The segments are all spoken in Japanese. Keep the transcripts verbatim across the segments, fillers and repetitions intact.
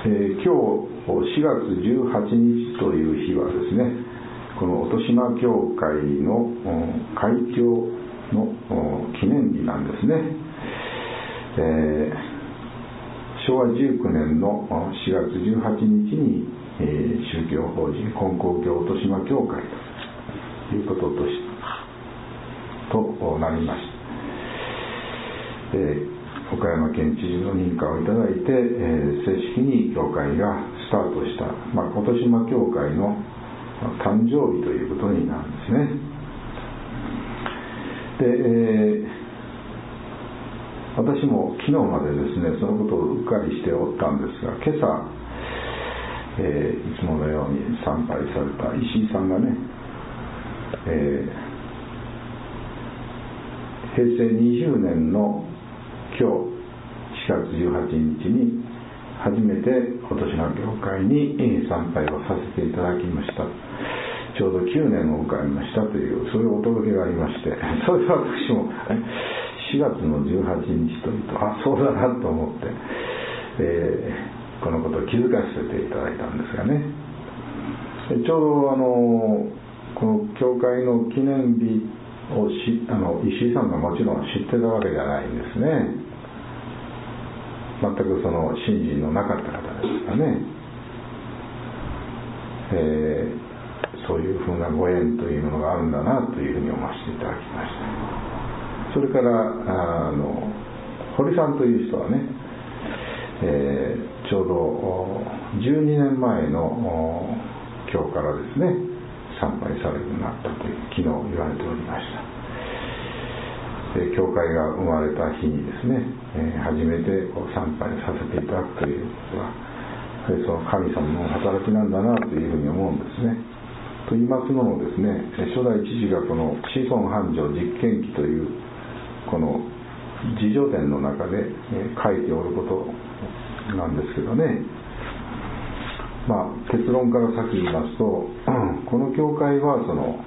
えー、今日しがつじゅうはちにちという日はですね、この音島教会の開教の記念日なんですね。えー、しょうわじゅうくねんのしがつじゅうはちにちに、えー、宗教法人金光教音島教会ということとしとなりました。えー岡山県知事の認可をいただいて、えー、正式に教会がスタートした、まあ、音島教会の誕生日ということになるんですね。で、えー、私も昨日までですねそのことをうっかりしておったんですが、今朝、えー、いつものように参拝された石井さんがね、えー、へいせいにじゅうねんの今日しがつじゅうはちにちに初めて音島教会に参拝をさせていただきました。ちょうどきゅうねんを迎えましたというそういうお届けがありまして、それで私もしがつのじゅうはちにちというと、あ、そうだなと思って、えー、このことを気づかせていただいたんですがね、ちょうどあのこの教会の記念日をしあの石井さんがもちろん知ってたわけじゃないんですね。全くその信心のなかった方ですからね、えー、そういうふうなご縁というものがあるんだなというふうに思わせていただきました。それからあの堀さんという人はね、えー、ちょうどじゅうにねんまえの今日からですね参拝されるようになったという昨日言われておりました。教会が生まれた日にですね、えー、初めてこう参拝させていただくということは、その神様の働きなんだなというふうに思うんですね。と言いますのもですね、初代知事がこの子孫繁盛実験記というこの自叙伝の中で、えー、書いておることなんですけどね、まあ、結論から先言いますと、この教会はその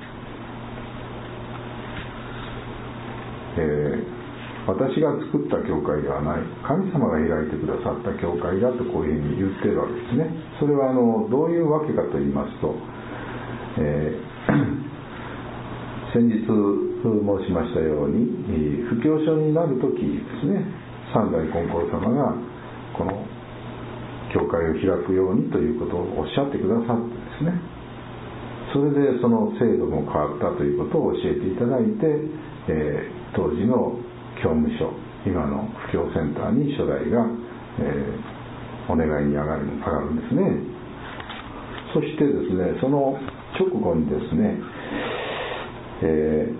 えー、私が作った教会ではない、神様が開いてくださった教会だとこういうふうに言ってるわけですね。それはあのどういうわけかと言いますと、えー、先日申しましたように布教書になるときですね、三代金光様がこの教会を開くようにということをおっしゃってくださってですね、それでその制度も変わったということを教えていただいて、えー、当時の教務所、今の布教センターに初代が、えー、お願いに上がる、上がるんですね。そしてですね、その直後にですね、え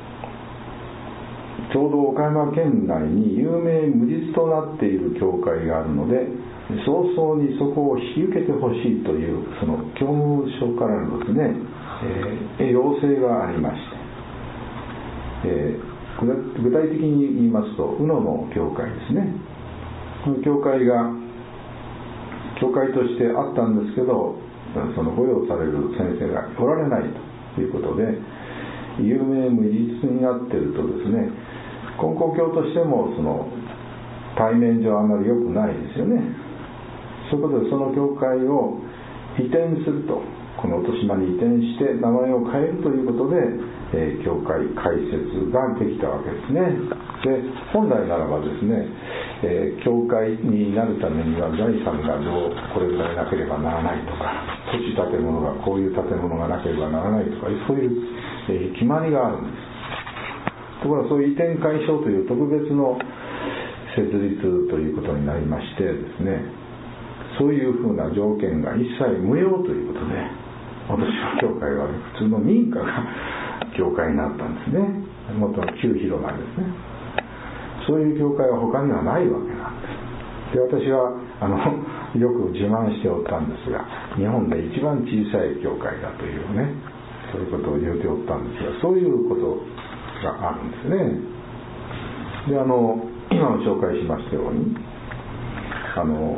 ー、ちょうど岡山県内に有名無実となっている教会があるので、早々にそこを引き受けてほしいというその教務所からのですね、えー、要請がありまして、えー、具体的に言いますと宇野の教会ですね。この教会が教会としてあったんですけど、その御用される先生がおられないということで有名無実になっているとですね、金光教としてもその対面上あまり良くないですよね。そこでその教会を移転すると、この音島に移転して名前を変えるということで、えー、教会開設ができたわけですね。で、本来ならばですね、えー、教会になるためには財産がどうこれぐらいなければならないとか、土地建物がこういう建物がなければならないとか、そういう、えー、決まりがあるんです。ところがそういう移転解消という特別の設立ということになりましてですね、そういうふうな条件が一切無用ということで、私の教会は普通の民家が教会になったんですね。もっと旧広場ですね。そういう教会は他にはないわけなんです。で、私はあのよく自慢しておったんですが、日本で一番小さい教会だというね、そういうことを言うておったんですが、そういうことがあるんですね。で、あの今も紹介しましたように、あの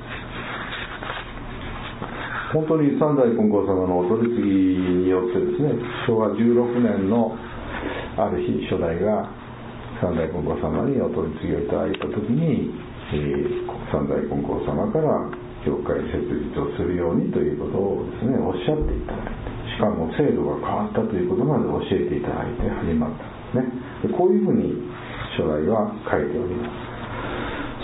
本当に三代金光様のお取り次ぎによってですね、しょうわじゅうろくねんのある日、初代が三代金光様にお取り次ぎをいただいたときに、えー、三代金光様から教会設立をするようにということをですねおっしゃっていただいて、しかも制度が変わったということまで教えていただいて始まったんですね。でこういうふうに初代は書いております。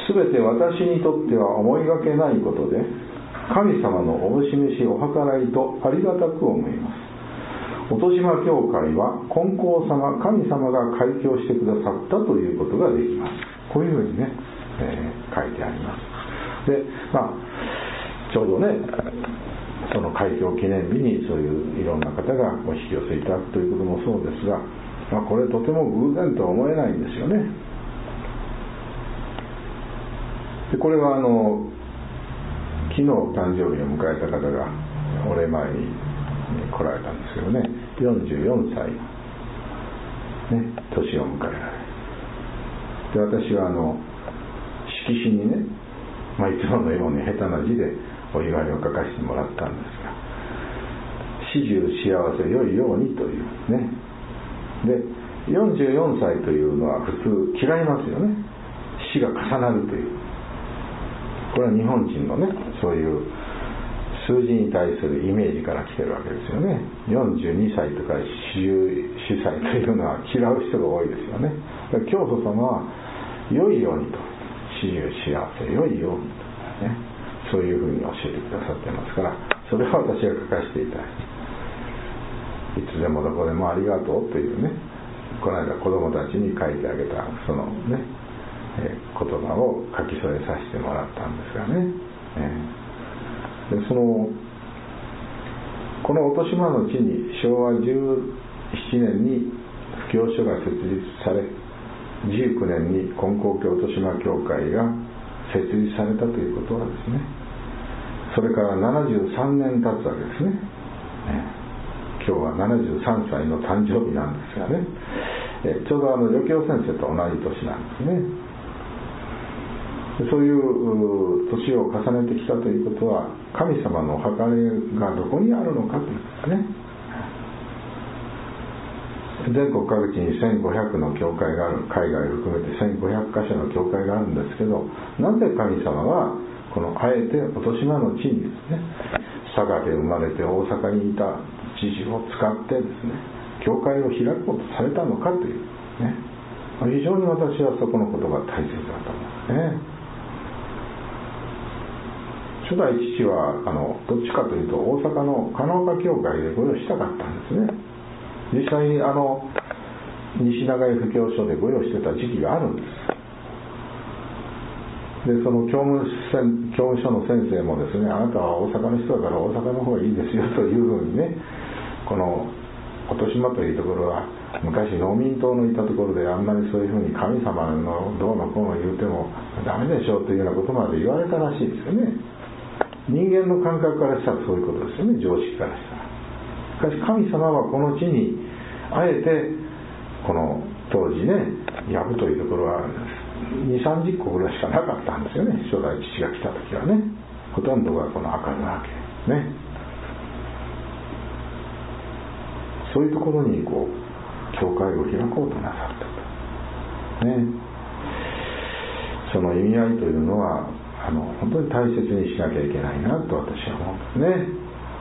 すべて私にとっては思いがけないことで、神様のお示しお計らいとありがたく思います。音島教会は金光様、神様が開教してくださったということができます。こういうふうにね、えー、書いてあります。で、まあちょうどねその開教記念日にそういういろんな方がお引き寄せいただくということもそうですが、まあ、これとても偶然とは思えないんですよね。でこれはあの昨日誕生日を迎えた方がお礼前に来られたんですけどね、よんじゅうよんさい、ね、年を迎えられで、私はあの色紙にね、まあ、いつものように下手な字でお祝いを書かせてもらったんですが、始終幸せ良いようにというね。でよんじゅうよんさいというのは普通嫌いますよね。死が重なるという、これは日本人のねそういう数字に対するイメージから来てるわけですよね。よんじゅうにさいとか四十四歳というのは嫌う人が多いですよね。だから教祖様は良いようにと、始終幸せ良いようにと、ね、そういうふうに教えてくださってますから、それは私が書かせていただいて、いつでもどこでもありがとうというね、この間子供たちに書いてあげたそのね、えー、言葉を書き添えさせてもらったんですがね、えー、でそのこの音島の地にしょうわじゅうななねんに布教所が設立され、じゅうきゅうねんに金光教音島教会が設立されたということはですね、それからななじゅうさんねん経つわけですね。今日はななじゅうさんさいの誕生日なんですがね、ちょうどあの余教先生と同じ年なんですね。そういう年を重ねてきたということは、神様の計らいがどこにあるのかということですね。全国各地にせんごひゃくの教会がある、海外を含めてせんごひゃくかしょの教会があるんですけど、なぜ神様はこのあえて音島の地にですね、佐賀で生まれて大阪にいた知事を使ってですね、教会を開こうとされたのかというね、非常に私はそこのことが大切だと思うんですね。初代父はあのどっちかというと大阪の加納岡教会で御用したかったんですね。実際にあの西長井布教所で御用してた時期があるんです。でその教務教務所の先生もですね、あなたは大阪の人だから大阪の方がいいですよというふうにね、この音島というところは昔農民党のいたところで、あんまりそういうふうに神様のどうのこうの言うてもダメでしょうというようなことまで言われたらしいですよね。人間の感覚からしたらそういうことですよね、常識からしたら。しかし神様はこの地にあえてこの当時ね、藪というところはにじゅう、さんじゅっこぐらいしかなかったんですよね、初代父が来た時はね。ほとんどがこの赤城家ね。そういうところにこう教会を開こうとなさったとね。その意味合いというのはあの本当に大切にしなきゃいけないなと私は思うんですね。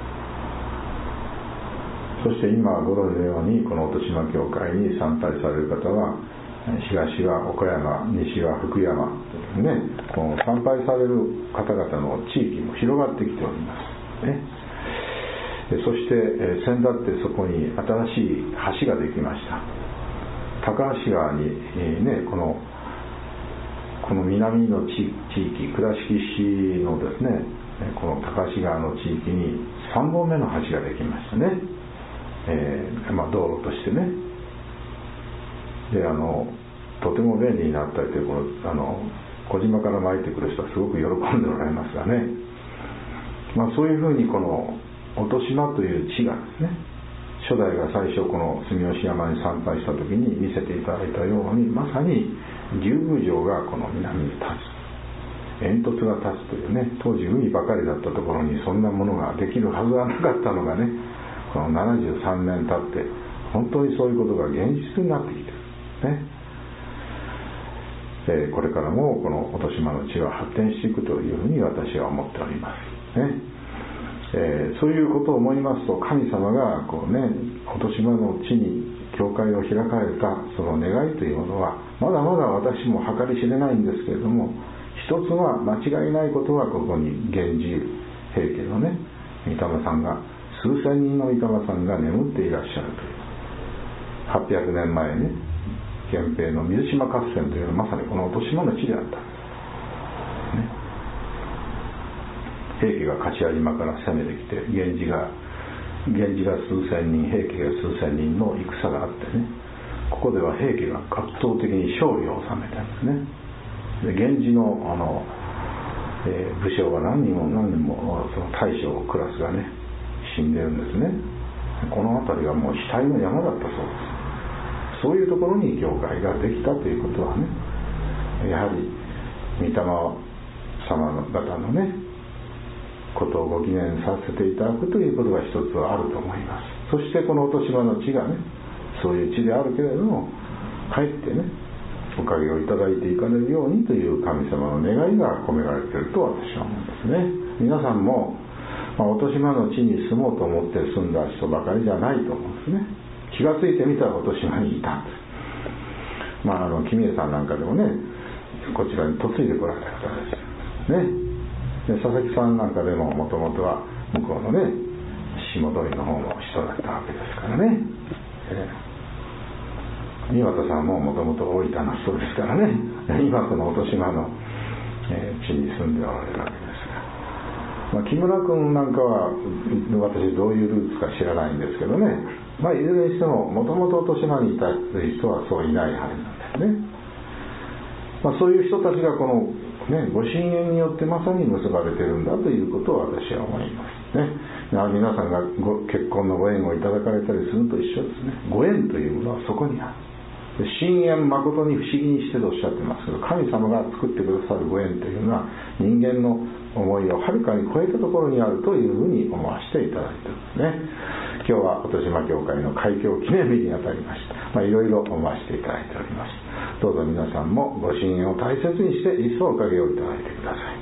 そして今ご存知のようにこの音島教会に参拝される方は、東は岡山、西は福山というね、この参拝される方々の地域も広がってきておりますね。そして先だってそこに新しい橋ができました。高橋川にね、このこの南の地域、倉敷市のですね、この高橋川の地域にさんぼんめの橋ができましたね。えーまあ、道路としてね。で、あのとても便利になったりという、このあの小島から参ってくる人はすごく喜んでおられますがね。まあ、そういうふうにこの音島という地がですね、初代が最初この住吉山に参拝した時に見せていただいたように、まさに竜宮城がこの南に立つ、煙突が立つというね、当時海ばかりだったところにそんなものができるはずはなかったのがね、このななじゅうさんねん経って本当にそういうことが現実になってきてるね。 えー、これからもこの音島の地は発展していくというふうに私は思っておりますね。えー、そういうことを思いますと、神様がこうね、音島の地に教会を開かれたその願いというものはまだまだ私も計り知れないんですけれども、一つは間違いないことは、ここに源氏平家のね御霊さんが、数千人の御霊さんが眠っていらっしゃるという、はっぴゃくねんまえね、源平の水島合戦というのはまさにこの音島の地であったんです、ね、平家が柏島から攻めてきて、源氏が源氏が数千人、平家が数千人の戦があってね、ここでは平家が圧倒的に勝利を収めたんですね。で源氏のあの、えー、武将が何人も何人もその大将クラスがね死んでるんですね。この辺りはもう死体の山だったそうです。そういうところに教会ができたということはね、やはり御霊様方のねことをご記念させていただくということが一つはあると思います。そしてこの音島の地がね、そういう地であるけれども、かえってねおかげをいただいていかれるようにという神様の願いが込められていると私は思うんですね。皆さんも、まあ、音島の地に住もうと思って住んだ人ばかりじゃないと思うんですね。気がついてみたら音島にいたんです。まああの君江さんなんかでもね、こちらに嫁いでこられた方ですね。で佐々木さんなんかでももともとは向こうのね下取りの方の人だったわけですからね。えー三股さんももともと大分の人ですからね、今この音島の、えー、地に住んでおられるわけですが、まあ、木村君なんかは私どういうルーツか知らないんですけどね、まあ、いずれにしてももともと音島にいた人はそういないはずなんですね。まあ、そういう人たちがこの、ね、ご神縁によってまさに結ばれてるんだということを私は思いますね。皆さんがご結婚のご縁をいただかれたりすると一緒ですね。ご縁というものはそこにある。神縁誠に不思議にしてとおっしゃってますけど、神様が作ってくださるご縁というのは人間の思いをはるかに超えたところにあるというふうに思わせていただいていますね。今日は音島教会の開教記念日にあたりました。まあ、いろいろ思わせていただいております。どうぞ皆さんもご神縁を大切にして一層おかげをいただいてください。